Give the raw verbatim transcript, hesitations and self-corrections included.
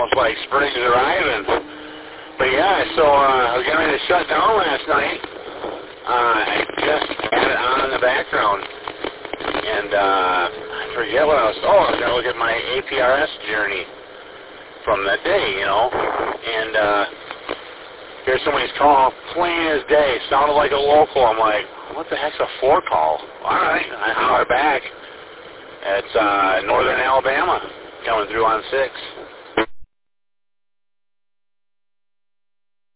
sounds like spring's arriving. But yeah, so uh, I was getting ready to shut down last night. Uh, I just had it on in the background. And uh, I forget what I was, oh, I was going to look at my A P R S journey from that day, you know. And uh, here's somebody's call, plain as day, sounded like a local. I'm like, what the heck's a four call? All right, I holler back. It's uh, northern Alabama coming through on six.